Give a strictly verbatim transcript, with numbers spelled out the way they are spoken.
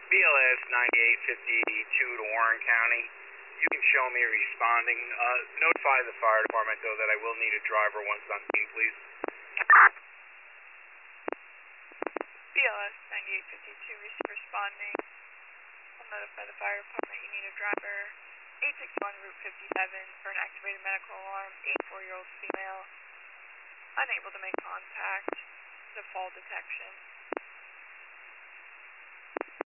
B L S ninety-eight fifty-two to Warren County. You can show me responding. Uh, notify the fire department, though, that I will need a driver once on scene, please. B L S ninety-eight fifty-two responding. I'll notify the fire department you need a driver. eight six one Route fifty-seven for an activated medical alarm. eighty-four-year-old female. Unable to make contact. The fall detection.